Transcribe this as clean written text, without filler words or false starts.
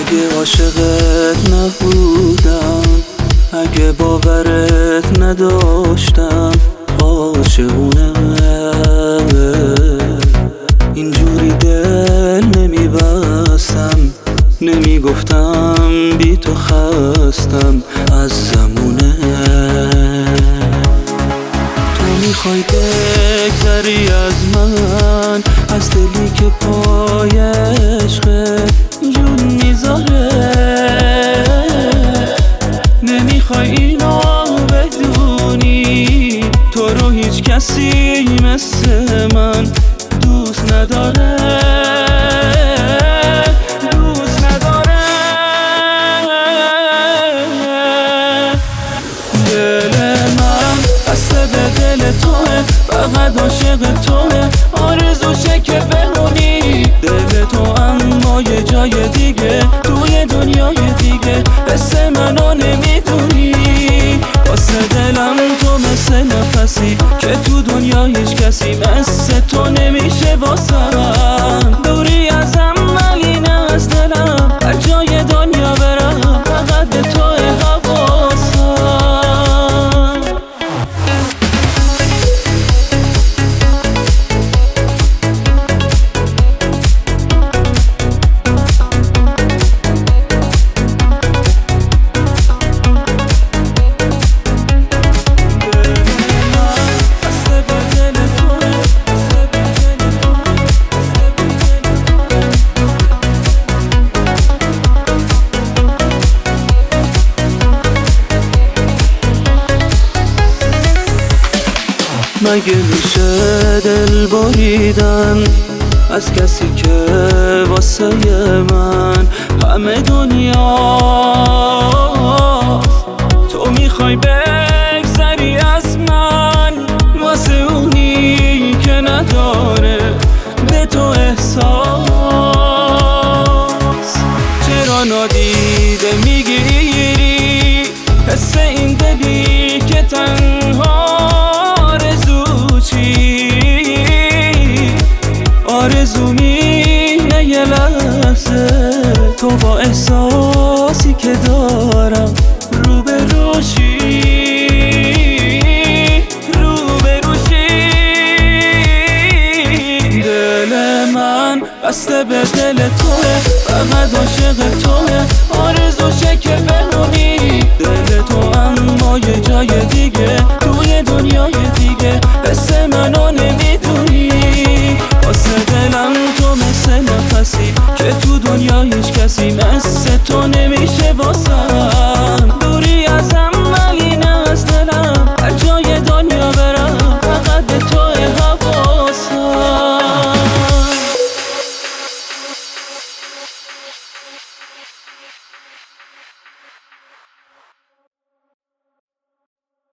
اگه عاشقت نبودم، اگه باورت نداشتم، عاشقونه اینجوری دل نمیبستم، نمیگفتم بی تو خستم از زمونه. تو میخوای بگذری از من، از دلی که پای عشقت جون میذاره. نمیخوای اینو بدونی، تو رو هیچ کسی مثل من دوست نداره، دوست نداره. دل من بسته به دل توه، فقط عاشق توه، آرزوشه که بمونی دل تو، اما یه جای دیگه توی دنیای دیگه مثل منو نمیدونی. واسه دلم تو مثل نفسی که تو دنیا هیچ کسی مثل تو نمیشه واسم. دوری ازم ولی نه از دلم، هر جای دنیا برم فقط به تو حواسم. مگه میشه دل بریدن از کسی که واسه من همه دنیاست؟ تو میخوای بگذری از من واسه اونی که نداره به تو احساس. چرا نادیده میگیری حس این دلی که تنها آرزو مینه یه لحظه تو با احساسی که دارم روبروشی، روبروشی. دل من بسته به دل توه، فقط عاشق توه، آرزوشه که بمونی دل تو، اما یه جای دیگه توی دنیای دیگه مثل منو نمیدونی. واسه دلم تو مثل نفسی که تو دنیا هیچ کسی مثل تو نمیدونی.